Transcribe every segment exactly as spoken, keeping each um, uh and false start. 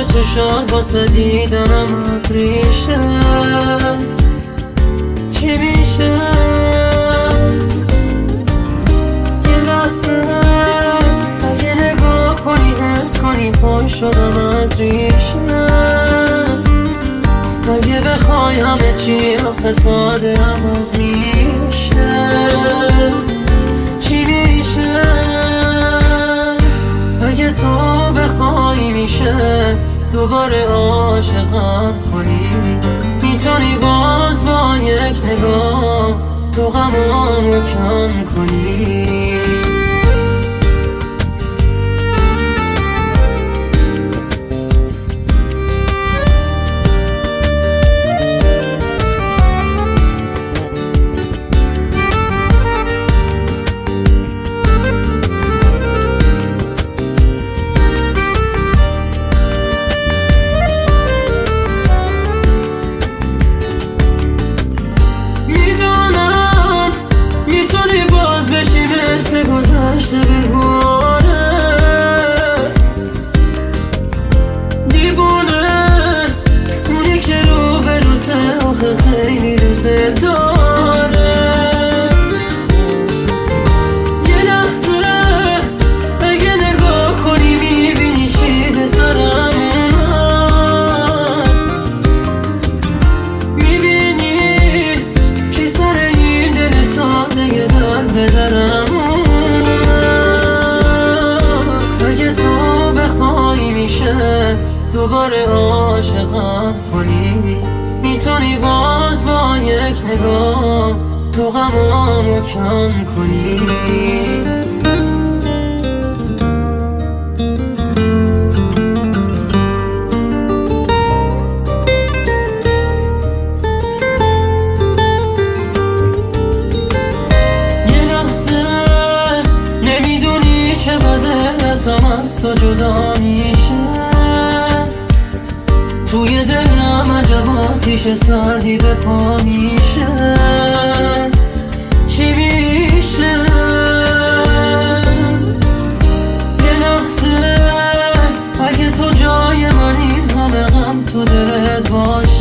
چشات واسه دیدنم ابریشه. چی میشه یه لحظه اگه نگاه کنی حس کنی پای شدم از ریشه. اگه بخوای همه چی آخه ساده عوض میشه. چی میشه اگه تو بخوای میشه دوباره عاشقم کنی. میتونی باز با یک نگاه تو غمامو کم کنی. مثل گذشته بگونه دیوونه اونی که رو به روته آخه خیلی دوست داره. یه لحظه اگه نگاه کنی میبینی چی به سرم اومد. میبینی چی سر این دل ساده در بدرم. دوباره عاشقم کنی. میتونی باز با یک نگاه تو غمامو کم کنی. یه لحظه نمیدونی چه بده ازم از تو جدا میشه. توی دلم عجب آتیش سردی به پا میشه. چی میشه یه لحظه اگه تو جای منی همه غم تو دلت باشه.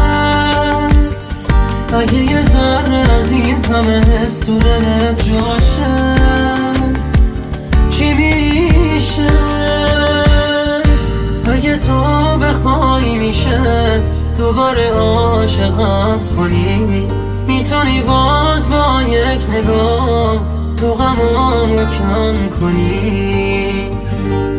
اگه یه ذره از این همه حس تو دلت جاشه. چی میشه اگه تو بخوای میشه دوباره عاشقم کنی. میتونی باز با یک نگاه تو غمامو کم کنی.